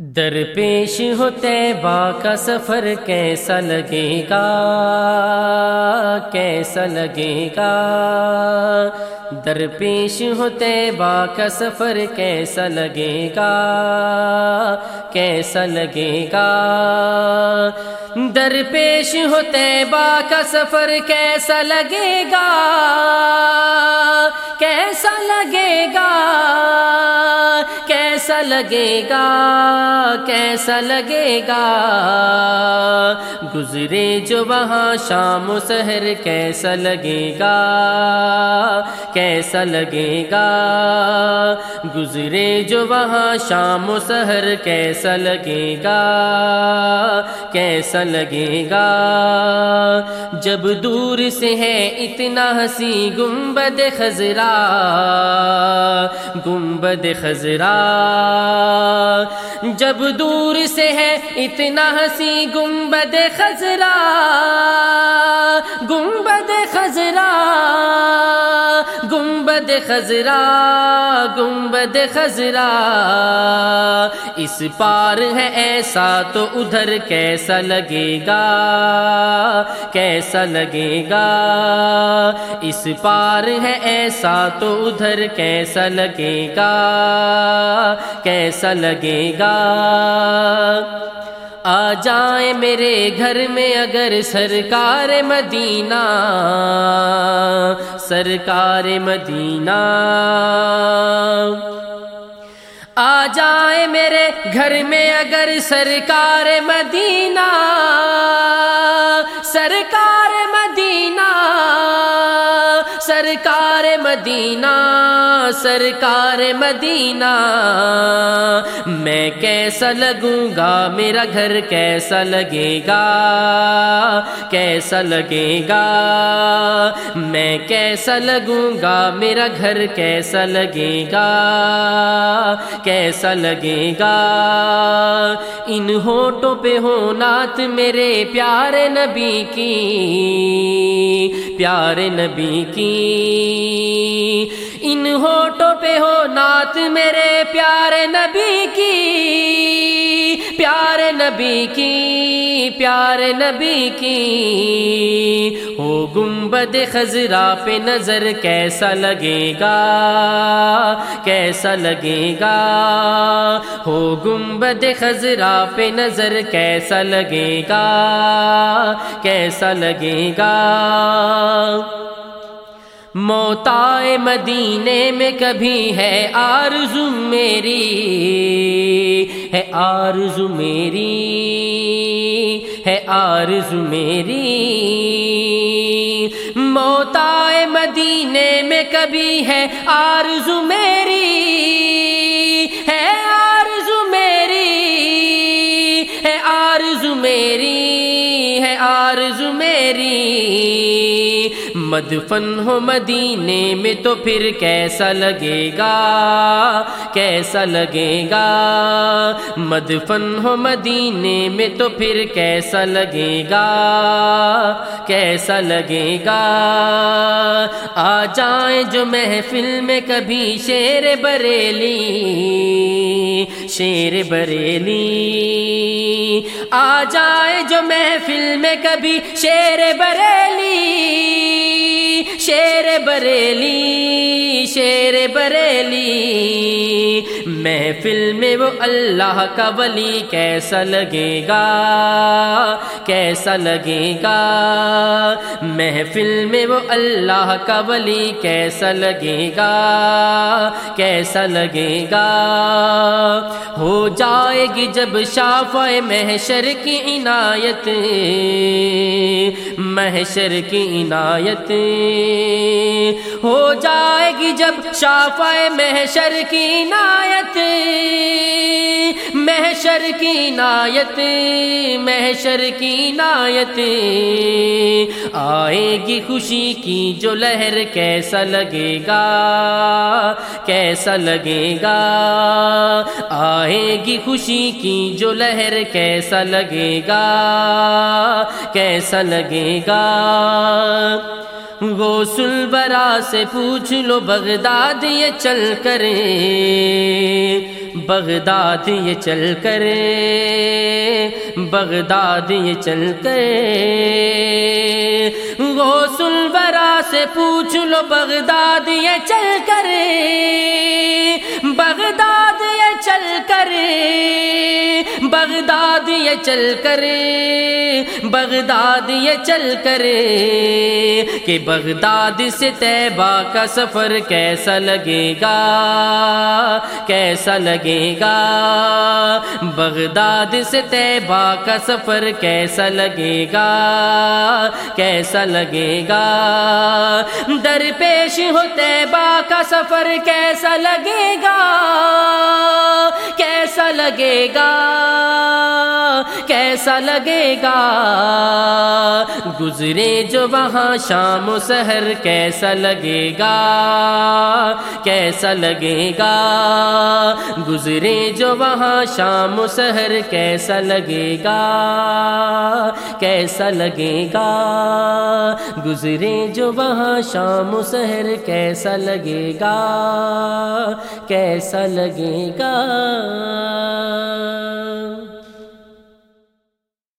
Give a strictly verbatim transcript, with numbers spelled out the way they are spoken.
درپیش ہو طیبہ کا سفر کیسا لگے گا، کیسا لگے گا۔ درپیش ہو طیبہ کا سفر کیسا لگے گا، کیسا لگے گا۔ درپیش ہو طیبہ کا سفر کیسا لگے گا، کیسا لگے گا، کیسا لگے گا، کیسا لگے گا۔ گزرے جو وہاں شام و سحر کیسا لگے گا، کیسا لگے گا۔ گزرے جو وہاں شام و سحر کیسا لگے گا، کیسا لگے گا۔ جب دور سے ہے اتنا ہنسی گنبد خضرا، گنبد خضرا۔ جب دور سے ہے اتنا ہنسی گنبد خضرا، گنبد خضرا، گنبد خضرا، گنبد خضرا۔ اس پار ہے ایسا تو ادھر کیسا لگے گا، کیسا لگے گا۔ اس پار ہے ایسا تو ادھر کیسا لگے گا، کیسا لگے گا۔ آ جائیں میرے گھر میں اگر سرکار مدینہ، سرکار مدینہ۔ آ جائیں میرے گھر میں اگر سرکار مدینہ، سرکار مدینہ، سرکار مدینہ، سرکار مدینہ۔ میں کیسا لگوں گا، میرا گھر کیسا لگے گا، کیسا لگے گا۔ میں کیسا لگوں گا، میرا گھر کیسا لگے گا، کیسا لگے گا۔ ان ہونٹوں پہ ہو نعت میرے پیارے نبی کی، پیارے نبی کی۔ ان ہونٹوں پہ ہو نعت میرے پیارے نبی کی، پیارے نبی کی، پیارے نبی کی۔ ہو گنبد خضرا پہ نظر کیسا لگے گا، کیسا لگے گا۔ ہو گنبد خضرا پہ نظر کیسا لگے گا، کیسا لگے گا۔ موت آئے مدینے میں کبھی ہے آرزو میری، ہے آرزو میری، ہے آرزو میری۔ موت آئے مدینے میں کبھی ہے آرزو میری، ہے آرزو میری، ہے آرزو میری، ہے آرزو میری۔ مدفن ہو مدینے میں تو پھر کیسا لگے گا، کیسا لگے گا۔ مدفن ہو مدینے میں تو پھر کیسا لگے گا، کیسا لگے گا۔ آ جائیں جو محفل میں کبھی شیر بریلی، شیر بریلی۔ آ جائے جو محفل میں کبھی شیر بریلی، شیر بریلی، شیر بریلی۔ محفل میں وہ اللہ کا ولی کیسا لگے گا، کیسا لگے گا۔ محفل میں وہ اللہ کا ولی کیسا لگے گا، کیسا لگے گا۔ ہو جائے گی جب شافع محشر کی عنایت، محشر کی عنایت۔ ہو جائے گی جب شافع محشر کی عنایت، محشر کی عنایت، محشر کی عنایت۔ آئے گی خوشی کی جو لہر کیسا لگے گا، کیسا لگے گا۔ آئے گی خوشی کی جو لہر کیسا لگے گا، کیسا لگے گا۔ غوث الورا سے پوچھ لو بغداد یہ چل کر، بغداد یہ چل کر بغداد یہ چل کر غوث الورا سے پوچھ لو بغداد یہ چل کر بغداد یہ چل کر بغداد یہ چل کر بغداد یہ چل کر کہ بغداد سے طیبہ کا سفر کیسا لگے گا کیسا لگے گا بغداد سے طیبہ کا سفر کیسا لگے گا کیسا لگے گا درپیش ہو طیبہ کا سفر کیسا لگے گا کیسا لگے گا کیسا لگے گا گزرے جو وہاں شام و سحر کیسا لگے گا کیسا لگے گا گزرے جو وہاں شام و سحر کیسا لگے گا کیسا لگے گا گزرے جو وہاں شام و سحر کیسا لگے گا کیسا لگے گا